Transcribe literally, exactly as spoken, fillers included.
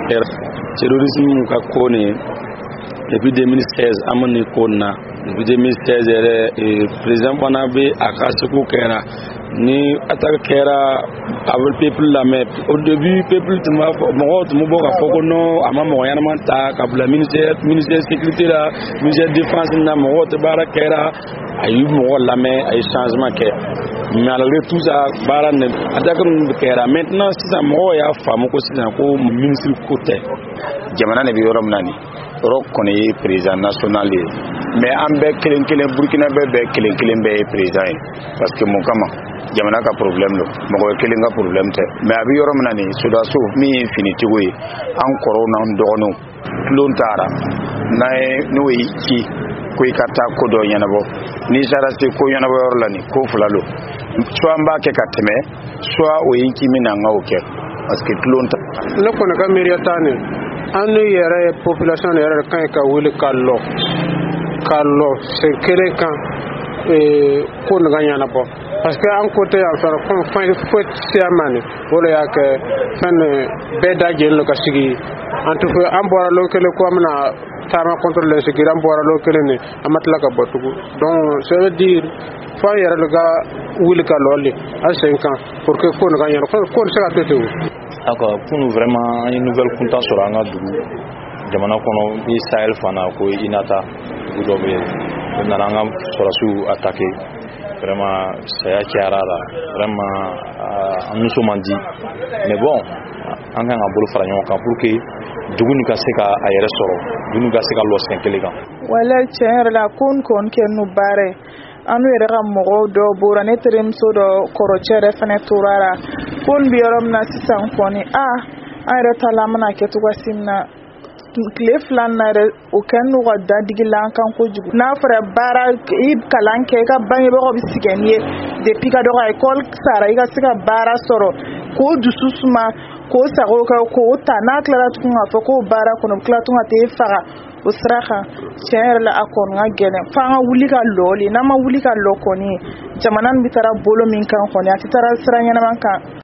kɛra terrorisme ka ko ne depuis deux mille seize amani ko na depuis deux mille seize yɛrɛ président fana bɛ a ka seko kɛra ni attaque kɛra avec peuple la mais au début peuple tun b'a fɔ mɔgɔw tun bɛ bɔ ka fɔ ko non a ma mɔgɔ ɲɛnama ta ka bila ministère ministère sécurité la ministère défense na mɔgɔw tɛ baara kɛra a yi mɔgɔ lamɛn a ye changement kɛ malgré tout ça baara ne attaque ninnu kɛra maintenant sisan mɔgɔw y'a faamu ko sisan ko ministre ko tɛ jamana ne bɛ yɔrɔ min na nin yɔrɔ kɔni ye président national ye mais an bɛɛ kelen kelen Burkina bɛɛ bɛɛ kelen kelen bɛɛ ye président ye parce que mun kama jamana ka problème do mɔgɔ kelen ka problème tɛ mais a bɛ yɔrɔ min na nin sodaso min ye finitigiw ye an kɔrɔw n'an dɔgɔninw tulon taara n'a ye n'o ye ci ko i ka taa ko dɔ ɲɛnabɔ n'i sera se ko ɲɛnabɔ yɔrɔ la nin ko fila do soit an b'a kɛ ka tɛmɛ soit o ye n k'i min na n ka o kɛ parce que tulon ta ne kɔni ka miiriya t'a ne an n'u yɛrɛ population yɛrɛ de kan ka wuli ka lɔ ka lɔ sen kelen kan ko nin ka ɲɛnabɔ parce que an ko tɛ yan fɛ comme fɛn foyi siya ma ne o de y'a kɛ fɛn bɛɛ da jɛlen ka sigi an tɛ fɔ an bɔra lɔ kelen ko an bɛna taama contre l'insécurité an bɔra lɔ kelen ne an ma tila ka bɔ tugun donc ça veut dire fo an yɛrɛ de ka wuli ka lɔli an sen kan pour que ko nin ka ɲɛnabɔ ko nin se ka to ten o. D'accord, pour nous vraiment une nouvelle content sur un dugu jamana kono i Sahel fana ko inata do be na nga sorasu attaquer vraiment saya kiara la vraiment nous sommes dit mais bon an kan ka bolo fara ɲɔgɔn kan pour que dugu ni ka se ka a yɛrɛ sɔrɔ dugu ka se ka lɔ sen kelen kan wala tiɲɛ yɛrɛ la ko n kɔni kɛ nu baara anu yɛrɛ ka mɔgɔw dɔ bɔra ne terimuso dɔ kɔrɔcɛ yɛrɛ fana tora la ko n bɛ yɔrɔ min na sisan kɔni a an yɛrɛ ta la an bɛna kɛ cogoya min na tile fila na yɛrɛ o kɛ n'u ka dadigi la an kan kojugu n'a fɔra baara i kalan kɛ i ka bangebagaw bɛ sigi n'i ye depuis ka dɔgɔ école sara i ka se ka baara sɔrɔ k'o dusu suma k'o sago kɛ k'o ta n'a tilara tugun k'a fɔ k'o baara kɔnɔ o tila tun ka t'e faga o sira kan tiɲɛ yɛrɛ la a kɔni ka gɛlɛn f'an ka wuli ka lɔli n'an ma wuli ka lɔ kɔni jamana in bɛ taara bolo min kan kɔni a tɛ taara sira ɲɛnama kan.